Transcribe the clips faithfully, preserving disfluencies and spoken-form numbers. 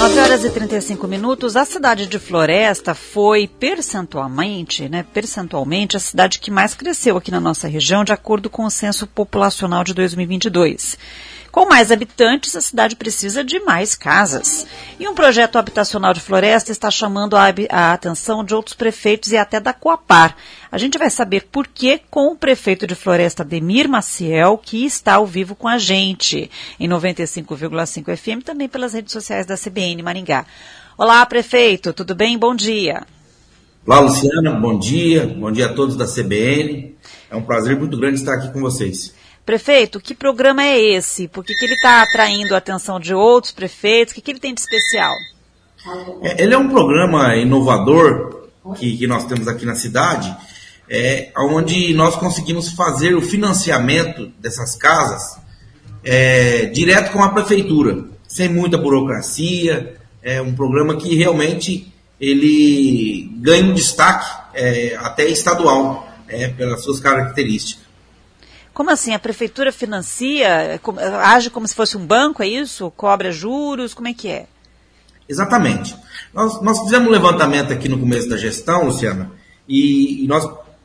nove horas e trinta e cinco minutos, a cidade de Floresta foi percentualmente, né, percentualmente a cidade que mais cresceu aqui na nossa região, de acordo com o censo populacional de dois mil e vinte e dois. Com mais habitantes, a cidade precisa de mais casas. E um projeto habitacional de Floresta está chamando a, a atenção de outros prefeitos e até da Coapar. A gente vai saber por que com o prefeito de Floresta, Ademir Maciel, que está ao vivo com a gente, em noventa e cinco vírgula cinco F M, também pelas redes sociais da C B N Maringá. Olá, prefeito, tudo bem? Bom dia. Olá, Luciana, bom dia. Bom dia a todos da C B N. É um prazer muito grande estar aqui com vocês. Prefeito, que programa é esse? Por que, que ele está atraindo a atenção de outros prefeitos? O que, que ele tem de especial? É, ele é um programa inovador que, que nós temos aqui na cidade, é, onde nós conseguimos fazer o financiamento dessas casas é, direto com a prefeitura, sem muita burocracia. É um programa que realmente ele ganha um destaque é, até estadual, é, pelas suas características. Como assim? A prefeitura financia, age como se fosse um banco, é isso? Cobra juros, como é que é? Exatamente. Nós, nós fizemos um levantamento aqui no começo da gestão, Luciana, e, e nós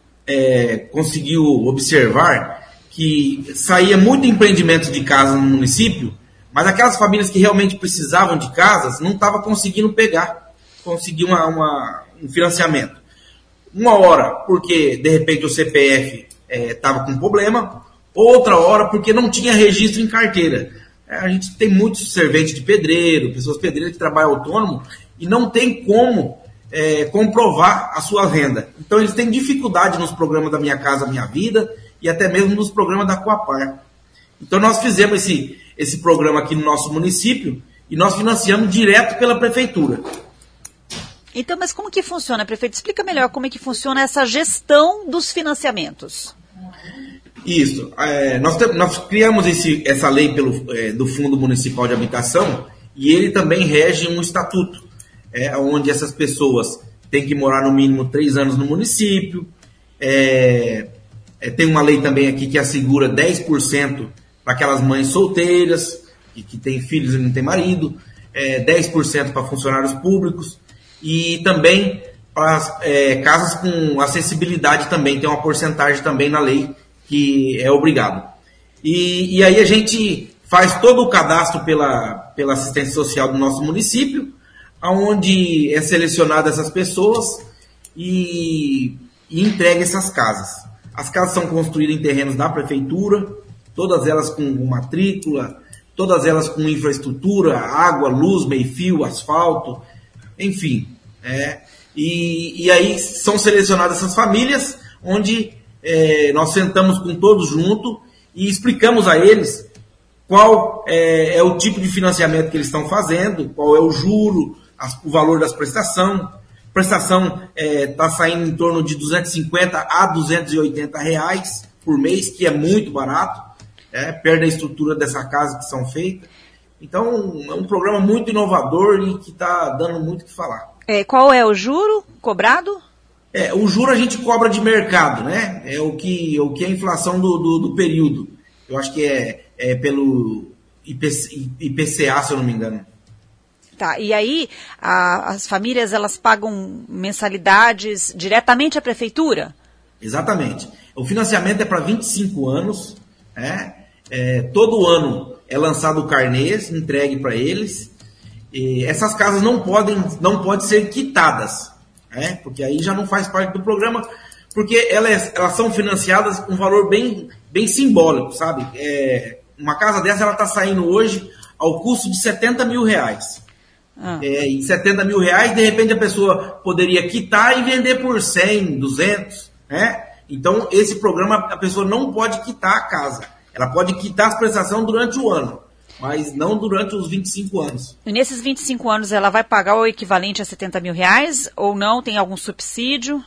é, conseguimos observar que saía muito empreendimento de casa no município, mas aquelas famílias que realmente precisavam de casas não estavam conseguindo pegar, conseguir uma, uma, um financiamento. Uma hora porque, de repente, o C P F estava é, com problema, outra hora porque não tinha registro em carteira. É, a gente tem muitos serventes de pedreiro, pessoas pedreiras que trabalham autônomo e não tem como é, comprovar a sua renda. Então eles têm dificuldade nos programas da Minha Casa Minha Vida e até mesmo nos programas da Coapar. Então nós fizemos esse, esse programa aqui no nosso município e nós financiamos direto pela prefeitura. Então, mas como que funciona, prefeito? Explica melhor como é que funciona essa gestão dos financiamentos. Isso. É, nós, te, nós criamos esse, essa lei pelo, é, do Fundo Municipal de Habitação e ele também rege um estatuto, é, onde essas pessoas têm que morar no mínimo três anos no município. É, é, tem uma lei também aqui que assegura dez por cento para aquelas mães solteiras, que, que têm filhos e não têm marido, é, dez por cento para funcionários públicos. E também para é, casas com acessibilidade também, tem uma porcentagem também na lei que é obrigado. E, e aí a gente faz todo o cadastro pela, pela assistência social do nosso município, onde é selecionado essas pessoas e, e entrega essas casas. As casas são construídas em terrenos da prefeitura, todas elas com matrícula, todas elas com infraestrutura, água, luz, meio-fio, asfalto, enfim. É, e, e aí são selecionadas essas famílias, onde é, nós sentamos com todos juntos e explicamos a eles qual é, é o tipo de financiamento que eles estão fazendo, qual é o juro, as, o valor das prestações. A prestação está é, saindo em torno de duzentos e cinquenta a duzentos e oitenta reais por mês, que é muito barato, é, perto da estrutura dessa casa que são feitas. Então, é um programa muito inovador e que está dando muito o que falar. É, qual é o juro cobrado? É, o juro a gente cobra de mercado, né? É o que, o que é a inflação do, do, do período. Eu acho que é, é pelo I P C A, se eu não me engano. Tá, e aí a, as famílias elas pagam mensalidades diretamente à prefeitura? Exatamente. O financiamento é para vinte e cinco anos, né? É, todo ano é lançado o carnês, entregue para eles. E essas casas não podem, não podem ser quitadas, né? Porque aí já não faz parte do programa, porque elas, elas são financiadas com um valor bem, bem simbólico, sabe? É, uma casa dessa ela está saindo hoje ao custo de setenta mil reais. Ah. É, e setenta mil reais, de repente a pessoa poderia quitar e vender por cem, duzentos, né? Então esse programa a pessoa não pode quitar a casa. Ela pode quitar as prestações durante o ano, mas não durante os vinte e cinco anos. E nesses vinte e cinco anos ela vai pagar o equivalente a setenta mil reais ou não? Tem algum subsídio?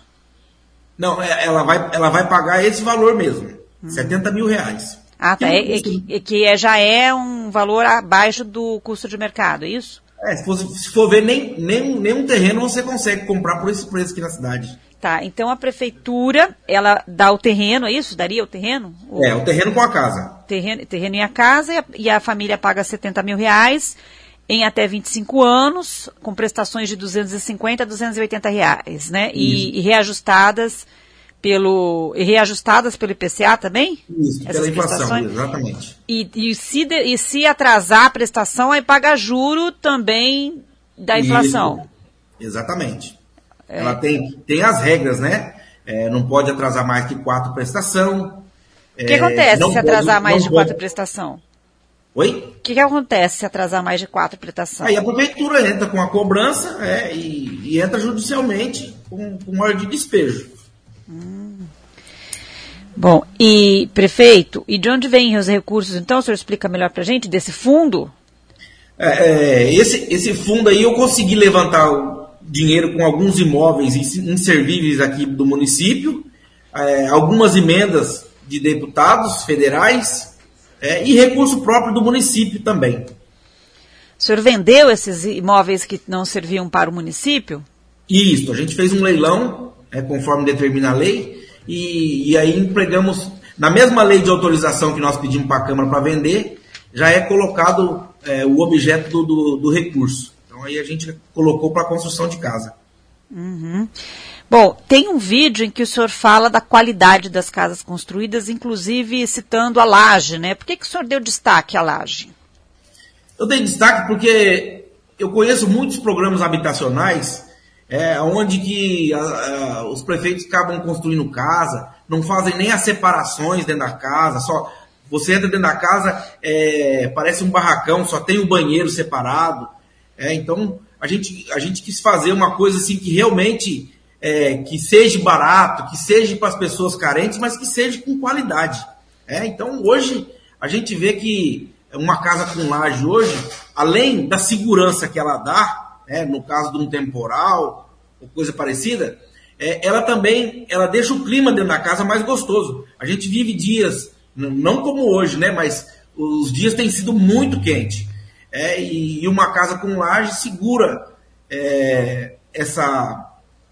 Não, ela vai, ela vai pagar esse valor mesmo, hum. setenta mil reais. Ah, tá. É, é, que, é que é, já é um valor abaixo do custo de mercado, é isso? É, se for, se for ver, nem, nem, nem um terreno você consegue comprar por esse preço aqui na cidade. Tá, então a prefeitura, ela dá o terreno, é isso? Daria o terreno? Ou... É, o terreno com a casa. Terreno, terreno e a casa, e a, e a família paga setenta mil reais, em até vinte e cinco anos, com prestações de duzentos e cinquenta a duzentos e oitenta reais, né? E, e reajustadas pelo e reajustadas pelo I P C A também? Isso, essas pela inflação, prestações? exatamente. E, e, se de, e se atrasar a prestação, aí paga juro também da inflação. Isso, exatamente. É. Ela tem, tem as regras, né? É, não pode atrasar mais que quatro prestação. O que é, acontece se atrasar pode, mais de pode... quatro prestação? Oi? O que, que acontece se atrasar mais de quatro prestação? Aí a prefeitura entra com a cobrança é, e, e entra judicialmente com, com ordem de despejo. Hum. Bom, e prefeito, e de onde vêm os recursos, então? O senhor explica melhor para a gente, desse fundo? É, é, esse, esse fundo aí eu consegui levantar o dinheiro com alguns imóveis inservíveis aqui do município, é, algumas emendas de deputados federais é, e recurso próprio do município também. O senhor vendeu esses imóveis que não serviam para o município? Isso, a gente fez um leilão, é, conforme determina a lei, e, e aí empregamos, na mesma lei de autorização que nós pedimos para a Câmara para vender, já é colocado é, o objeto do, do, do recurso. Então aí a gente colocou para a construção de casa. Uhum. Bom, tem um vídeo em que o senhor fala da qualidade das casas construídas, inclusive citando a laje, né? Por que, que o senhor deu destaque à laje? Eu dei destaque porque eu conheço muitos programas habitacionais é, onde que a, a, os prefeitos acabam construindo casa, não fazem nem as separações dentro da casa, só você entra dentro da casa, é, parece um barracão, só tem o banheiro separado. É, então, a gente, a gente quis fazer uma coisa assim que realmente é, que seja barato, que seja para as pessoas carentes, mas que seja com qualidade. É, então, hoje, a gente vê que uma casa com laje hoje, além da segurança que ela dá, é, no caso de um temporal ou coisa parecida, é, ela também ela deixa o clima dentro da casa mais gostoso. A gente vive dias, não como hoje, né, mas os dias têm sido muito quentes. É, e, e uma casa com laje segura é, essa,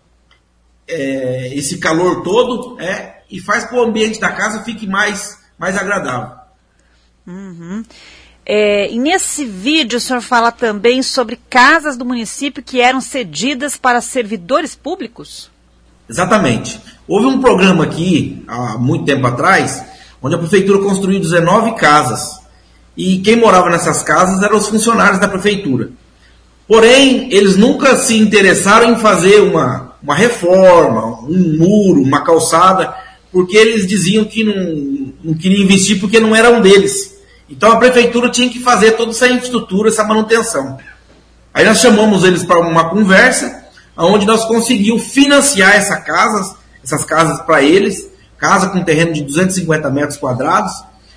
é, esse calor todo é, e faz que o ambiente da casa fique mais, mais agradável. Uhum. É, e nesse vídeo o senhor fala também sobre casas do município que eram cedidas para servidores públicos? Exatamente. Houve um programa aqui, há muito tempo atrás, onde a prefeitura construiu dezenove casas. E quem morava nessas casas eram os funcionários da prefeitura. Porém, eles nunca se interessaram em fazer uma, uma reforma, um muro, uma calçada, porque eles diziam que não, não queriam investir porque não eram deles. Então a prefeitura tinha que fazer toda essa infraestrutura, essa manutenção. Aí nós chamamos eles para uma conversa, onde nós conseguimos financiar essa casa, essas casas para eles, casa com terreno de duzentos e cinquenta metros quadrados,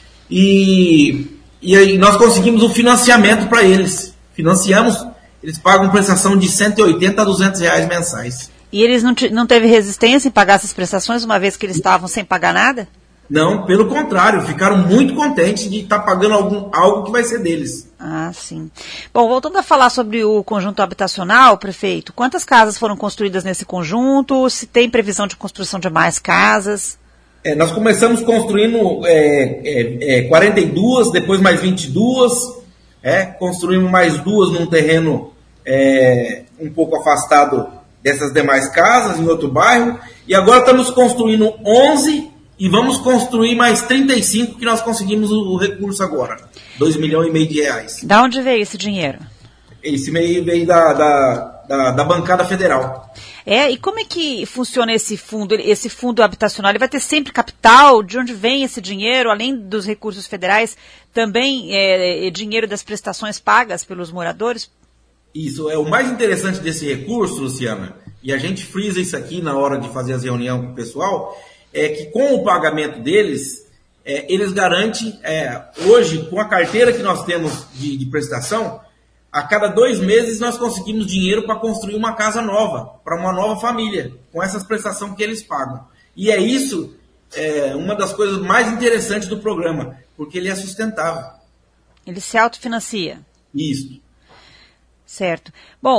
e, e aí nós conseguimos o financiamento para eles. Financiamos, eles pagam prestação de cento e oitenta a duzentos reais mensais. E eles não, não teve resistência em pagar essas prestações, uma vez que eles estavam sem pagar nada? Não, pelo contrário, ficaram muito contentes de estar pagando algum, algo que vai ser deles. Ah, sim. Bom, voltando a falar sobre o conjunto habitacional, prefeito, quantas casas foram construídas nesse conjunto? Se tem previsão de construção de mais casas? É, nós começamos construindo é, é, é, quarenta e duas, depois mais vinte e duas, é, construímos mais duas num terreno é, um pouco afastado dessas demais casas, em outro bairro, e agora estamos construindo onze e vamos construir mais trinta e cinco que nós conseguimos o, o recurso agora. dois milhões e meio de reais. Da onde veio esse dinheiro? Esse meio veio da, da, da, da bancada federal. É, e como é que funciona esse fundo? Esse fundo habitacional, ele vai ter sempre capital? De onde vem esse dinheiro? Além dos recursos federais, também é, é dinheiro das prestações pagas pelos moradores? Isso, é o mais interessante desse recurso, Luciana, e a gente frisa isso aqui na hora de fazer as reuniões com o pessoal, é que com o pagamento deles, é, eles garantem, é, hoje, com a carteira que nós temos de, de prestação, a cada dois meses nós conseguimos dinheiro para construir uma casa nova, para uma nova família, com essas prestações que eles pagam. E é isso, é, uma das coisas mais interessantes do programa, porque ele é sustentável. Ele se autofinancia. Isso. Certo. Bom,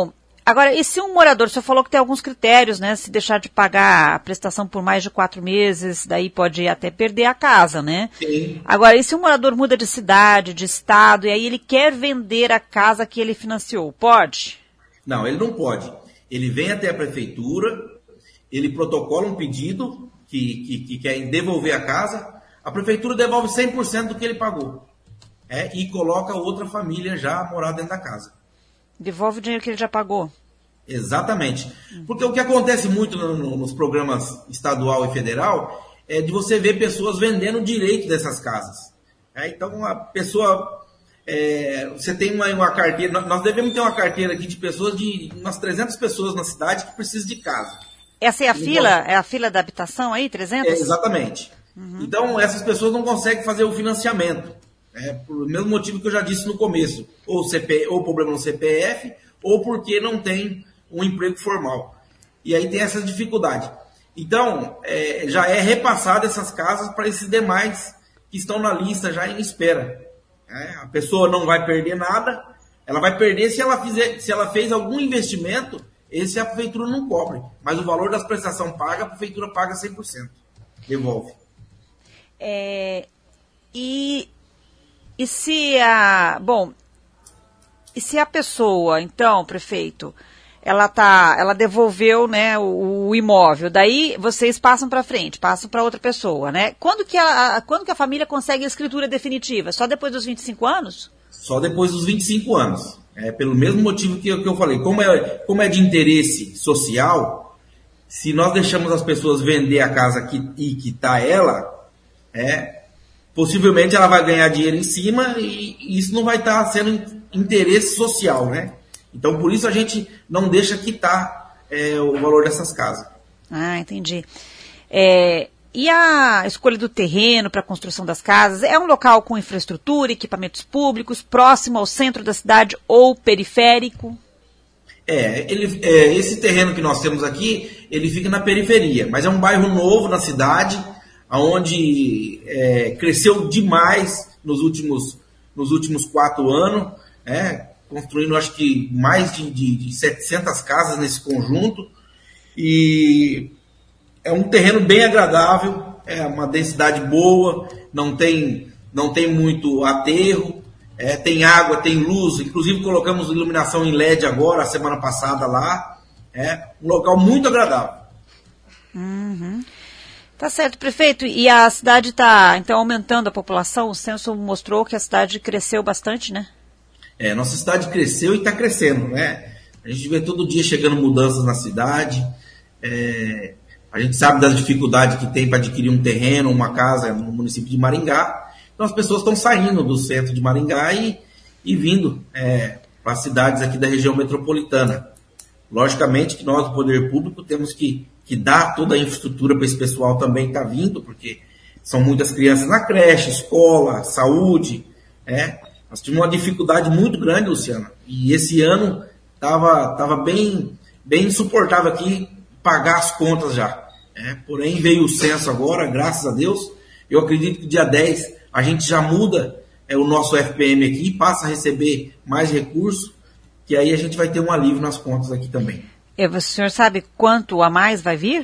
Agora, e se um morador, o senhor falou que tem alguns critérios, né? Se deixar de pagar a prestação por mais de quatro meses, daí pode até perder a casa, né? Sim. Agora, e se um morador muda de cidade, de estado, e aí ele quer vender a casa que ele financiou, pode? Não, ele não pode. Ele vem até a prefeitura, ele protocola um pedido que, que, que quer devolver a casa, a prefeitura devolve cem por cento do que ele pagou. É, e coloca outra família já a morar dentro da casa. Devolve o dinheiro que ele já pagou. Exatamente. Porque o que acontece muito no, no, nos programas estadual e federal é de você ver pessoas vendendo o direito dessas casas. É, então, a pessoa... É, você tem uma, uma carteira... Nós devemos ter uma carteira aqui de pessoas, de umas trezentas pessoas na cidade que precisam de casa. Essa é a então, fila? É a fila da habitação aí, trezentas? É, exatamente. Uhum. Então, essas pessoas não conseguem fazer o financiamento. É, por mesmo motivo que eu já disse no começo, ou, C P, ou problema no C P F, ou porque não tem um emprego formal. E aí tem essa dificuldade. Então, é, já é repassado essas casas para esses demais que estão na lista já em espera. É, a pessoa não vai perder nada, ela vai perder se ela, fizer, se ela fez algum investimento, esse a prefeitura não cobre. Mas o valor das prestações paga, a prefeitura paga cem por cento. Devolve. É, e... E se a, bom, e se a pessoa, então, prefeito, ela tá, ela devolveu, né, o, o imóvel, daí vocês passam para frente, passam para outra pessoa, né? Quando que a, quando que a família consegue a escritura definitiva? Só depois dos vinte e cinco anos? Só depois dos vinte e cinco anos. É pelo mesmo motivo que eu, que eu falei. Como é, como é de interesse social, se nós deixamos as pessoas vender a casa que, e quitar ela, é possivelmente ela vai ganhar dinheiro em cima e isso não vai estar sendo interesse social, né? Então, por isso a gente não deixa quitar é, o valor dessas casas. Ah, entendi. É, e a escolha do terreno para a construção das casas, é um local com infraestrutura, equipamentos públicos, próximo ao centro da cidade ou periférico? É, ele, é, esse terreno que nós temos aqui, ele fica na periferia, mas é um bairro novo na cidade, onde é, cresceu demais nos últimos, nos últimos quatro anos, é, construindo acho que mais de, de, de setecentas casas nesse conjunto, e é um terreno bem agradável, é uma densidade boa, não tem, não tem muito aterro, é, tem água, tem luz, inclusive colocamos iluminação em L E D agora, a semana passada lá, é um local muito agradável. Uhum. Tá certo, prefeito. E a cidade está, então, aumentando a população? O censo mostrou que a cidade cresceu bastante, né? É, nossa cidade cresceu e está crescendo, né? A gente vê todo dia chegando mudanças na cidade. É, a gente sabe das dificuldades que tem para adquirir um terreno, uma casa no município de Maringá. Então as pessoas estão saindo do centro de Maringá e, e vindo é, para as cidades aqui da região metropolitana. Logicamente que nós, do Poder Público, temos que que dá toda a infraestrutura para esse pessoal também estar tá vindo, porque são muitas crianças na creche, escola, saúde. É. Nós tivemos uma dificuldade muito grande, Luciana, e esse ano estava tava bem, bem insuportável aqui pagar as contas já. É. Porém, veio o censo agora, graças a Deus. Eu acredito que dia dez a gente já muda é, o nosso F P M aqui, passa a receber mais recursos, que aí a gente vai ter um alívio nas contas aqui também. O senhor sabe quanto a mais vai vir?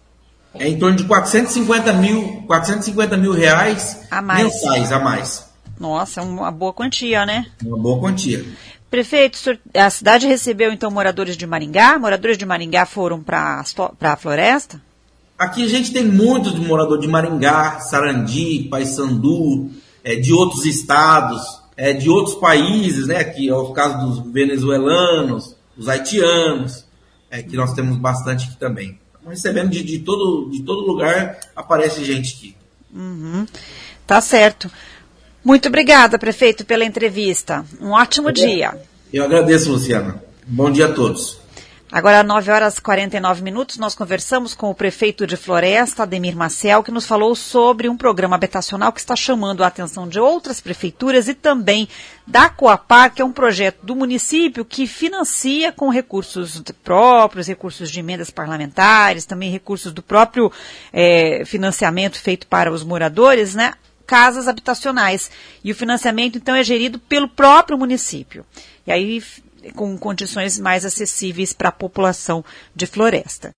É em torno de quatrocentos e cinquenta mil, quatrocentos e cinquenta mil reais a mais. Mensais a mais. Nossa, uma boa quantia, né? Uma boa quantia. Prefeito, a cidade recebeu então moradores de Maringá? Moradores de Maringá foram para a floresta? Aqui a gente tem muitos moradores de Maringá, Sarandi, Paysandu, é, de outros estados, é, de outros países, né? Aqui é o caso dos venezuelanos, dos haitianos. É, que nós temos bastante aqui também. Estamos recebendo de, de, todo, de todo lugar, aparece gente aqui. Uhum. Tá certo. Muito obrigada, prefeito, pela entrevista. Um ótimo eu, dia. Eu agradeço, Luciana. Bom dia a todos. Agora, às nove horas e quarenta e nove minutos, nós conversamos com o prefeito de Floresta, Ademir Maciel, que nos falou sobre um programa habitacional que está chamando a atenção de outras prefeituras e também da Coapar, que é um projeto do município que financia com recursos próprios, recursos de emendas parlamentares, também recursos do próprio é, financiamento feito para os moradores, né? Casas habitacionais. E o financiamento, então, é gerido pelo próprio município. E aí com condições mais acessíveis para a população de Floresta.